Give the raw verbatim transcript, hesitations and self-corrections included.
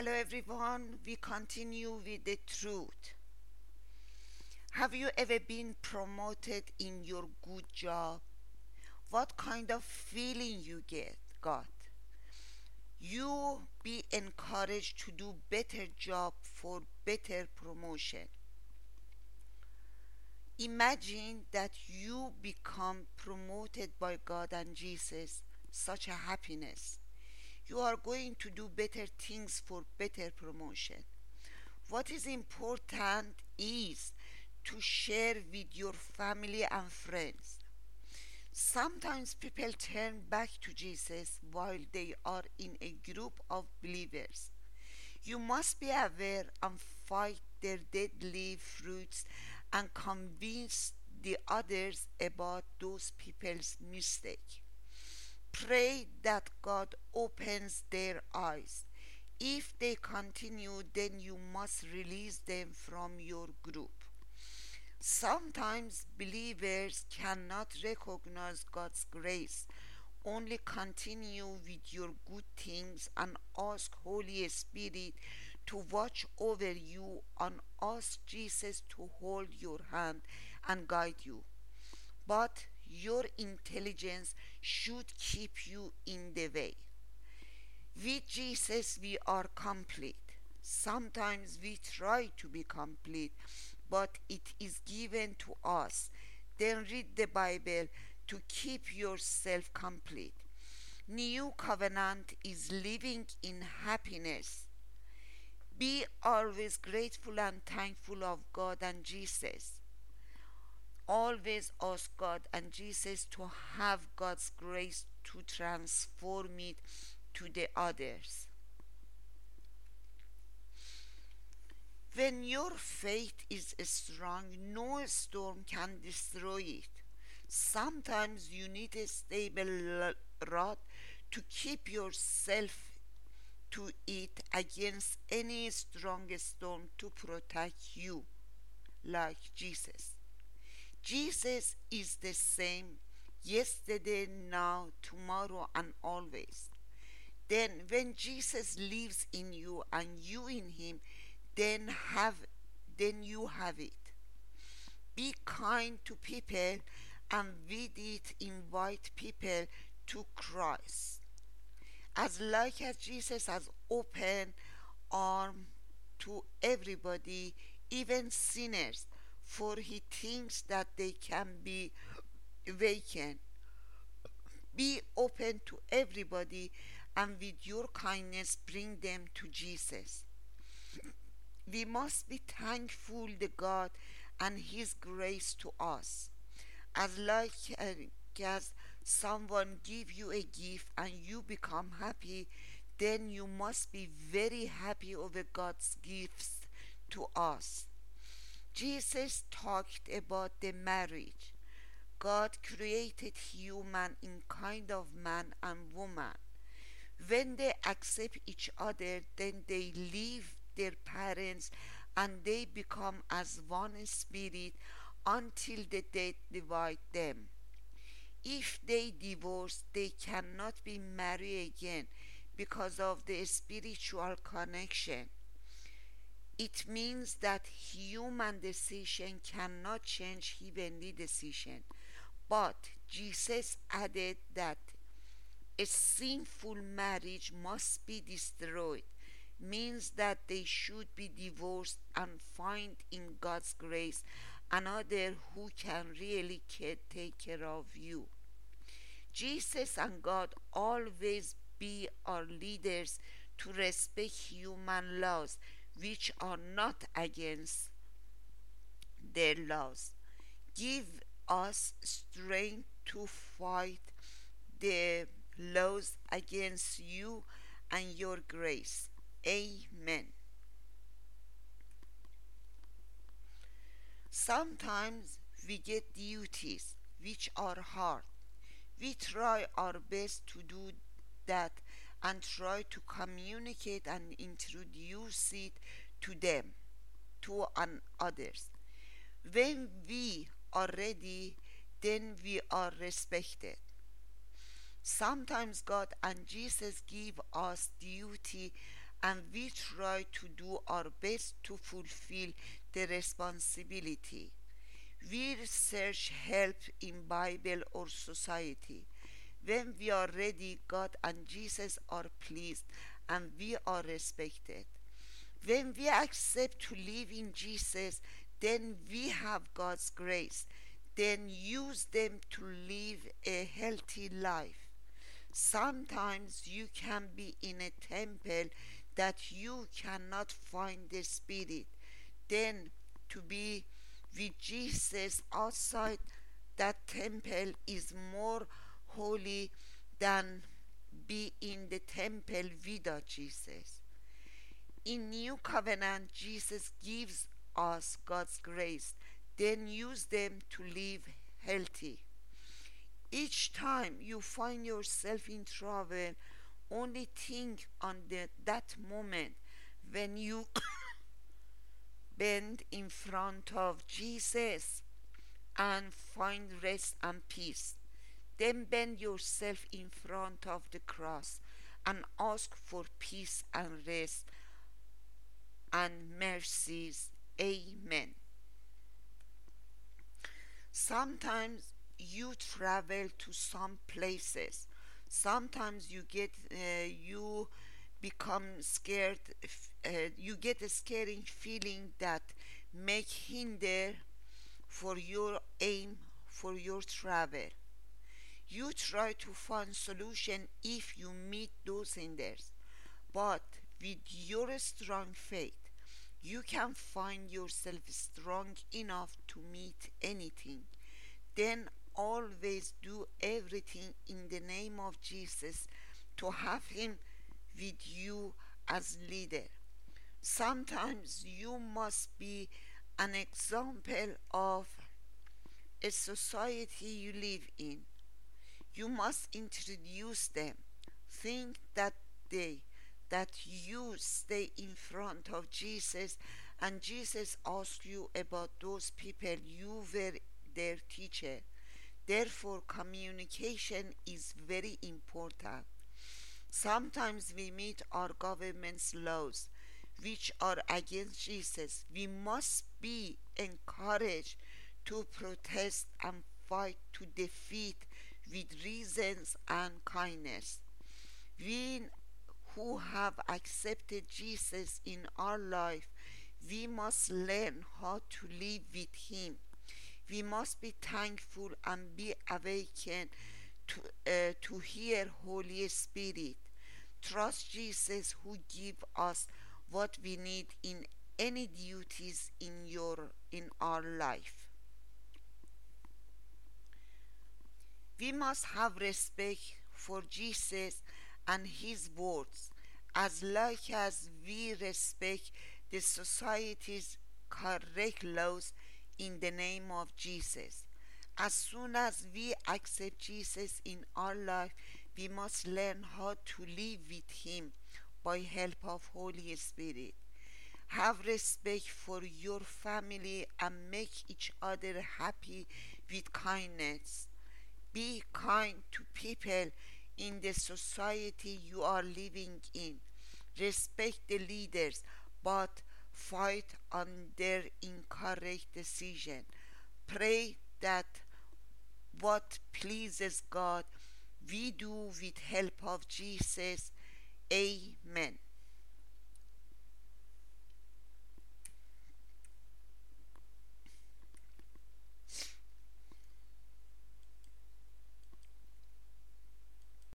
Hello everyone, we continue with the truth. Have you ever been promoted in your good job? What kind of feeling you get got? You be encouraged to do better job for better promotion. Imagine that you become promoted by God and Jesus. Such a happiness. You are going to do better things for better promotion. What is important is to share with your family and friends. Sometimes people turn back to Jesus while they are in a group of believers. You must be aware and fight their deadly fruits and convince the others about those people's mistake. Pray that God opens their eyes. If they continue, then you must release them from your group. Sometimes believers cannot recognize God's grace. Only continue with your good things and ask Holy Spirit to watch over you and ask Jesus to hold your hand and guide you. But your intelligence should keep you in the way. With Jesus, we are complete. Sometimes we try to be complete, but it is given to us. Then read the Bible to keep yourself complete. New covenant is living in happiness. Be always grateful and thankful of God and Jesus. Always ask God and Jesus to have God's grace to transform it to the others. When your faith is strong, no storm can destroy it. Sometimes you need a stable rod to keep yourself to it against any strong storm to protect you, like Jesus. Jesus is the same yesterday, now, tomorrow, and always. Then, when Jesus lives in you and you in him, then have then you have it. Be kind to people and with it invite people to Christ. As like as Jesus has opened arms to everybody, even sinners, for he thinks that they can be vacant. Be open to everybody and with your kindness bring them to Jesus. We must be thankful to God and his grace to us. As like as someone give you a gift and you become happy, then you must be very happy over God's gifts to us. Jesus talked about the marriage. God created human in kind of man and woman. When they accept each other, then they leave their parents and they become as one spirit until the death divide them. If they divorce, they cannot be married again because of the spiritual connection. It means that human decision cannot change heavenly decision. But Jesus added that a sinful marriage must be destroyed, means that they should be divorced and find in God's grace another who can really care, take care of you. Jesus and God always be our leaders to respect human laws which are not against their laws. Give us strength to fight the laws against you and your grace. Amen. Sometimes we get duties which are hard. We try our best to do that and try to communicate and introduce it to them, to others. When we are ready, then we are respected. Sometimes God and Jesus give us duty and we try to do our best to fulfill the responsibility. We search help in Bible or society. When we are ready, God and Jesus are pleased and we are respected. When we accept to live in Jesus, then we have God's grace. Then use them to live a healthy life. Sometimes you can be in a temple that you cannot find the Spirit. Then to be with Jesus outside that temple is more holy than be in the temple without Jesus. In New Covenant, Jesus gives us God's grace, then use them to live healthy. Each time you find yourself in trouble, only think on the, that moment when you bend in front of Jesus and find rest and peace. Then bend yourself in front of the cross and ask for peace and rest and mercies. Amen. Sometimes you travel to some places. Sometimes you get uh, you become scared. Uh, you get a scaring feeling that may hinder for your aim for your travel. You try to find solution if you meet those hinders, but with your strong faith, you can find yourself strong enough to meet anything. Then always do everything in the name of Jesus to have him with you as leader. Sometimes you must be an example of a society you live in. You must introduce them. Think that day that you stay in front of Jesus and Jesus asks you about those people you were their teacher. Therefore, communication is very important. Sometimes we meet our government's laws which are against Jesus. We must be encouraged to protest and fight to defeat with reasons and kindness. We who have accepted Jesus in our life, we must learn how to live with him. We must be thankful and be awakened to, uh, to hear Holy Spirit. Trust Jesus who give us what we need in any duties in your in our life. We must have respect for Jesus and his words as like as we respect the society's correct laws in the name of Jesus. As soon as we accept Jesus in our life, we must learn how to live with him by help of Holy Spirit. Have respect for your family and make each other happy with kindness. Be kind to people in the society you are living in. Respect the leaders, but fight on their incorrect decision. Pray that what pleases God we do with help of Jesus. Amen.